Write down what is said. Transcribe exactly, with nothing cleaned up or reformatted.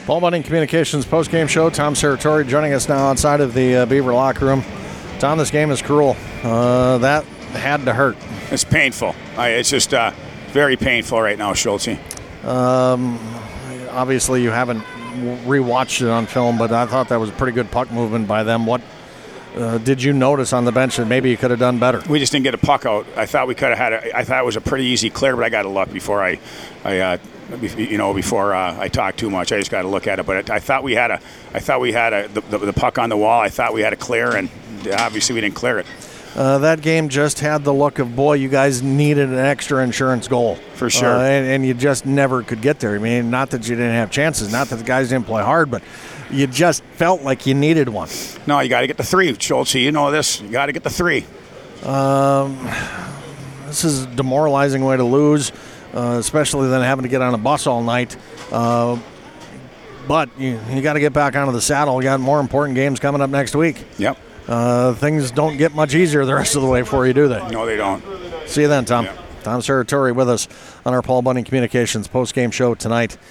Paul Bunting Communications post-game show. Tom Serratori joining us now outside of the uh, Beaver locker room. Tom, this game is cruel. Uh, that had to hurt. It's painful. I, it's just uh, very painful right now, Schultz. Um, obviously, you haven't rewatched it on film, but I thought that was a pretty good puck movement by them. What uh, did you notice on the bench that maybe you could have done better? We just didn't get a puck out. I thought we could have had a, I thought it was a pretty easy clear, but I got to look before I, I uh, you know, before uh, I talk too much. I just got to look at it. But I thought we had a, I thought we had a the, the, the puck on the wall. I thought we had a clear, and obviously we didn't clear it. Uh, that game just had the look of, boy, you guys needed an extra insurance goal. For sure. Uh, and, and you just never could get there. I mean, not that you didn't have chances, not that the guys didn't play hard, but you just felt like you needed one. No, you got to get the three, Schultz. You know this. You got to get the three. Um, this is a demoralizing way to lose, uh, especially then having to get on a bus all night. Uh, but you, you got to get back onto the saddle. You got more important games coming up next week. Yep. Uh, things don't get much easier the rest of the way for you, do they? No, they don't. See you then, Tom. Yeah. Tom Serratori with us on our Paul Bunting Communications post-game show tonight.